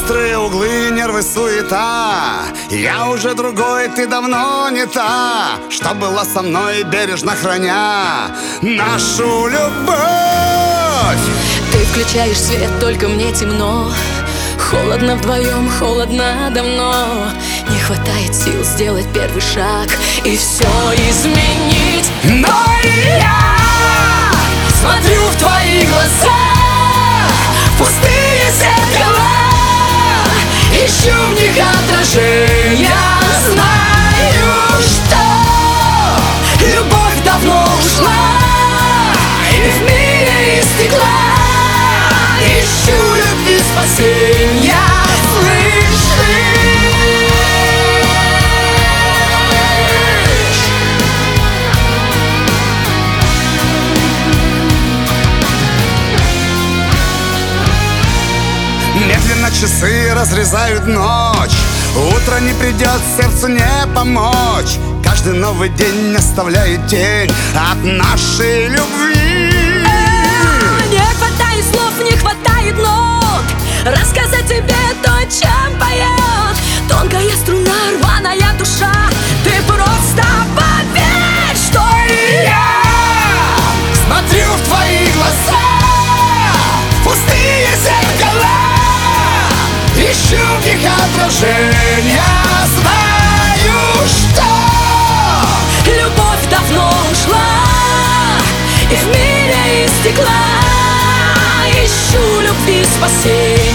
Острые углы, нервы, суета. Я уже другой, ты давно не та, что была со мной, бережно храня нашу любовь. Ты включаешь свет, только мне темно. Холодно вдвоем, холодно давно. Не хватает сил сделать первый шаг и все изменить. Но Я смотрю в твои глаза, пустые зеркала, ищу в них отражения. Знаю, что любовь давно ушла, и в мире из стекла ищу любви спасения. медленно часы разрезают ночь. Утро не придет, сердцу не помочь. Каждый новый день оставляет тень от нашей любви. Не хватает слов, не хватает нот рассказать тебе то, чем поет тонкая струна, рваная душа. Ты просто поверь, что и я Смотрю в твои глаза, пустые зеркала, ищу в них отражения. Знаю, что любовь давно ушла, и в мире из стекла ищу любви спасения.